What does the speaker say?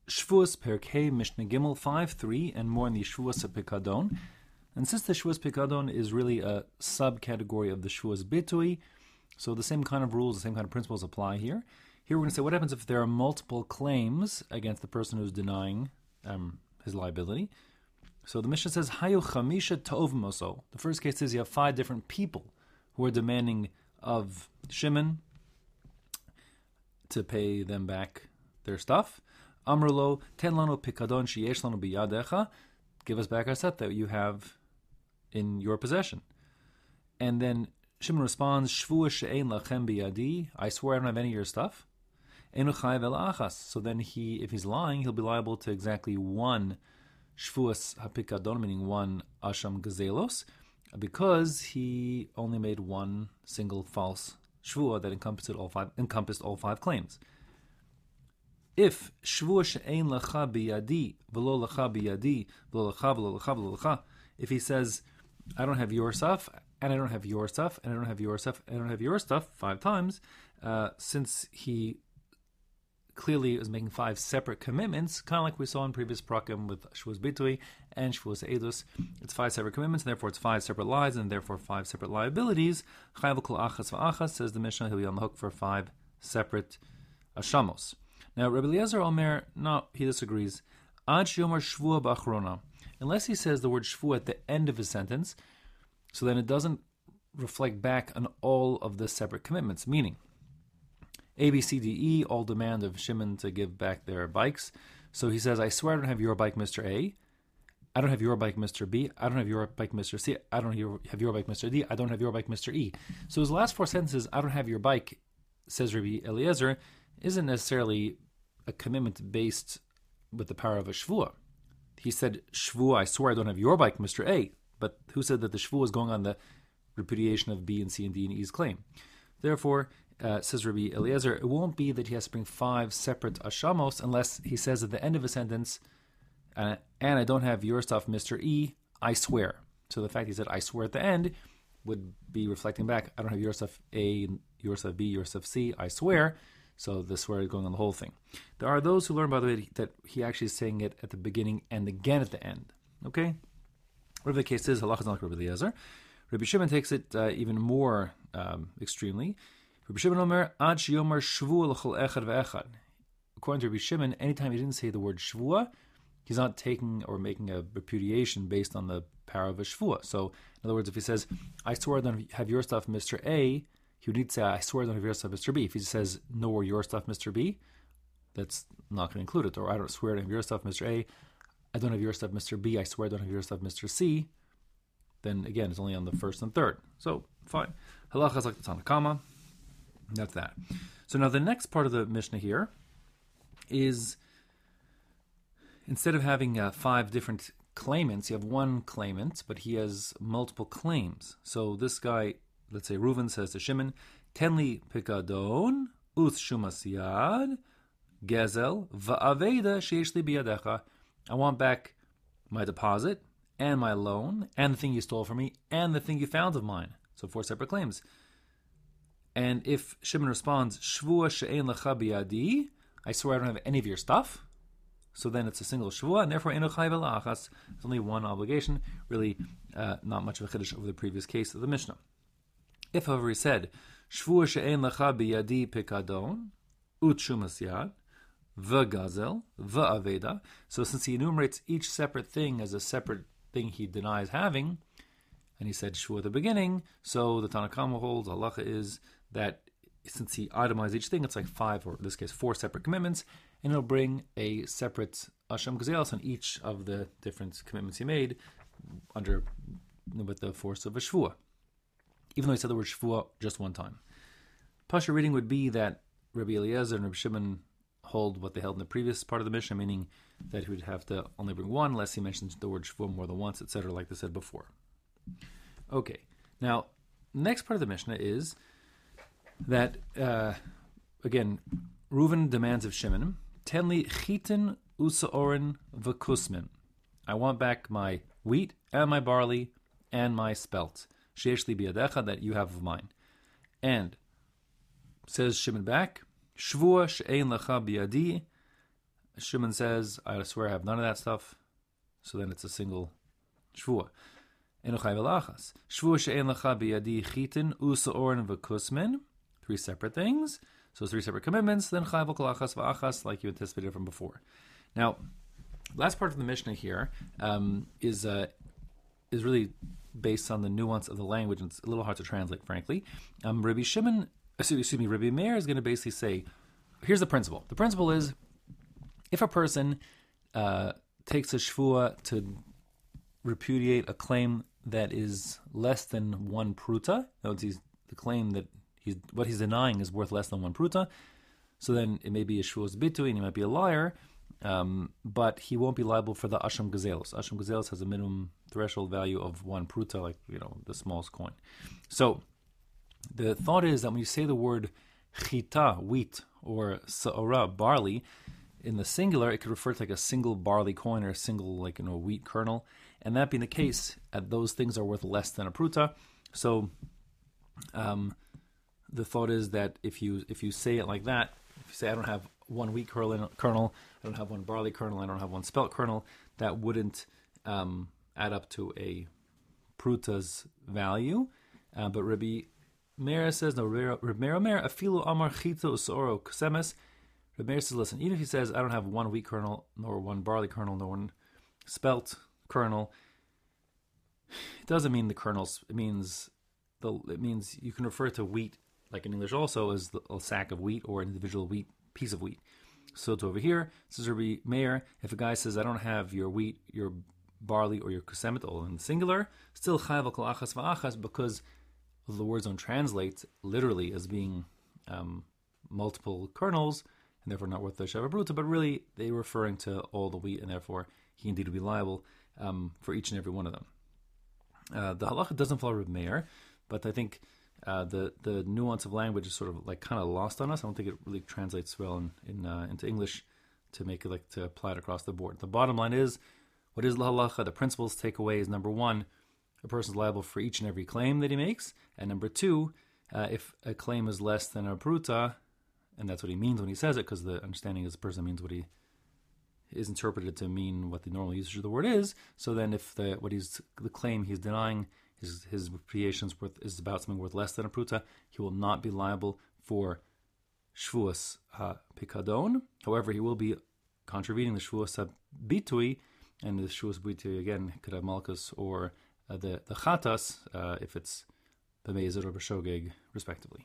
Shvuas Perkei Mishnah Gimel 5.3 and more in the Shvuas Pikadon. And since the Shvuas Pikadon is really a subcategory of the Shvuas Bitui, so the same kind of rules, the same kind of principles apply here. Here we're going to say what happens if there are multiple claims against the person who's denying his liability. So the Mishnah says, Hayu Chamisha Tovmoso. The first case is you have 5 different people who are demanding of Shimon to pay them back their stuff. Amrulo, ten lano pikadon sheyesh lano biyadecha. Give us back our stuff that you have in your possession. And then Shimon responds, Shvua she'ein lachem biyadi. I swear I don't have any of your stuff. Enu chayav el achas. So then if he's lying, he'll be liable to exactly one shvuas hapikadon, meaning one asham gazelos, because he only made one single false shvua that encompassed all five claims. If shvua she'ein lacha biyadi v'lo lacha biyadi v'lo lacha v'lo lacha v'lo lacha, if he says, I don't have your stuff, and I don't have your stuff, and I don't have your stuff, and I don't have your stuff 5 times, since he clearly is making 5 separate commitments, kind of like we saw in previous prakim with Shvuas Bitui and Shvuas Eidus. It's 5 separate commitments, and therefore it's 5 separate lies, and therefore 5 separate liabilities. Chayav kol achas v'achas, says the Mishnah, he'll be on the hook for 5 separate ashamos. Now, Rabbi Eliezer Omer, no, he disagrees. Ad sheyomer shvua b'achrona. Unless he says the word shvua at the end of his sentence, so then it doesn't reflect back on all of the separate commitments, meaning A, B, C, D, E all demand of Shimon to give back their bikes. So he says, I swear I don't have your bike, Mr. A. I don't have your bike, Mr. B. I don't have your bike, Mr. C. I don't have your bike, Mr. D. I don't have your bike, Mr. E. So his last 4 sentences, I don't have your bike, says Rabbi Eliezer, isn't necessarily a commitment based with the power of a shvua. He said, shvua, I swear I don't have your bike, Mr. A. But who said that the shvua is going on the repudiation of B and C and D and E's claim? Therefore, says Rabbi Eliezer, it won't be that he has to bring 5 separate ashamos unless he says at the end of a sentence, and I don't have your stuff, Mr. E, I swear. So the fact he said, I swear at the end, would be reflecting back, I don't have your stuff A, your stuff B, your stuff C, I swear. So the swear is going on the whole thing. There are those who learn, by the way, that he actually is saying it at the beginning and again at the end. Okay? Whatever the case is, halachah is not like Rabbi Eliezer. Rabbi Shimon takes it even more extremely. Rabbi Shimon Omer, Ad sheyomer shvua l'chol echad ve'echad. According to Rabbi Shimon, anytime he didn't say the word shvua, he's not taking or making a repudiation based on the power of a shvua. So, in other words, if he says, I swear I don't have your stuff, Mr. A, he would need to say, I swear I don't have your stuff, Mr. B. If he says, no, your stuff, Mr. B, that's not going to include it. Or I don't swear I don't have your stuff, Mr. A. I don't have your stuff, Mr. B. I swear I don't have your stuff, Mr. C. Then, again, it's only on the first and third. So, fine. Halacha is like the Tanna Kama. That's that. So now the next part of the Mishnah here is, instead of having 5 different claimants, you have one claimant, but he has multiple claims. So this guy, let's say Reuven, says to Shimon, Tenli pikadon, uth shumas yad, gezel, va'aveda sheyesh li biyadecha. I want back my deposit, and my loan, and the thing you stole from me, and the thing you found of mine. So 4 separate claims. And if Shimon responds, Shvua she'ein lecha biyadi, I swear I don't have any of your stuff, so then it's a single shvua, and therefore eno chayv elachas. It's only one obligation. Really, not much of a chiddush over the previous case of the Mishnah. If, however, he said, Shvua she'ein lecha biyadi pikadon, ut shumas yad, v'gazel, v'aveda. So since he enumerates each separate thing as a separate thing he denies having, and he said shvua at the beginning, so the Tanna Kama holds, halacha is that since he itemized each thing, it's like 5, or in this case 4 separate commitments, and it'll bring a separate asham gazelos on each of the different commitments he made with the force of a shvua, even though he said the word shvua just one time. Pasha reading would be that Rabbi Eliezer and Rabbi Shimon hold what they held in the previous part of the Mishnah, meaning that he would have to only bring one unless he mentions the word shvua more than once, etc., like they said before. Okay, now, next part of the Mishnah is that, again, Reuven demands of Shimon, Tenli chitin usaorin v'kusmin. I want back my wheat and my barley and my spelt. Sheyesh li biyadecha, that you have of mine. And, says Shimon back, Shvua she'ein lecha biyadi, Shimon says, I swear I have none of that stuff. So then it's a single shvua. Enochai velachas. Shvua she'en lecha biyadi chitin usaorin v'kusmin. 3 separate things. So it's 3 separate commitments. Then chai v'kolachas v'achas, like you anticipated from before. Now, last part of the Mishnah here is really based on the nuance of the language, and it's a little hard to translate, frankly. Rabbi Meir is going to basically say, here's the principle. The principle is, if a person takes a shvua to repudiate a claim that is less than 1 pruta, the claim that what he's denying is worth less than 1 pruta, so then it may be a shvuas bitui, and he might be a liar, but he won't be liable for the asham gazelos. Asham gazelos has a minimum threshold value of 1 pruta, like the smallest coin. So the thought is that when you say the word chita, wheat, or sa'ora, barley, in the singular, it could refer to like a single barley coin or a single wheat kernel. And that being the case, those things are worth less than a pruta. So the thought is that if you say it like that, if you say I don't have 1 wheat kernel, I don't have 1 barley kernel, I don't have 1 spelt kernel, that wouldn't add up to a pruta's value. But Rabbi Meir says, no, Rabbi Meir, afilu amar chita usoro kusemes. Rabbi Meir says, listen, even if he says, I don't have 1 wheat kernel, nor 1 barley kernel, nor 1 spelt kernel, it doesn't mean the kernels. It means you can refer to wheat, like in English also, as a sack of wheat or an individual piece of wheat. So to over here, says Rabbi Meir, if a guy says, I don't have your wheat, your barley, or your kusemet, all in the singular, still chayv kol achas va'achas, because the words don't translate literally as being multiple kernels, and therefore not worth the sheva bruta, but really they're referring to all the wheat, and therefore he indeed would be liable for each and every one of them. The halacha doesn't follow Rabbi Meir, but I think the nuance of language is sort of kind of lost on us. I don't think it really translates well into English to make it to apply it across the board. The bottom line is, what is the halacha? The principles takeaway is, number 1, a person is liable for each and every claim that he makes, and number 2, if a claim is less than a pruta, and that's what he means when he says it, because the understanding is the person means what he is interpreted to mean what the normal usage of the word is. So then, if the claim he's denying, his repudiation is about something worth less than a pruta, he will not be liable for shvuas pikadon. However, he will be contravening the shvuas bitui, and the shvuas bitui again could have malchus or the chatas if it's b'meizid or b'shogeg, respectively.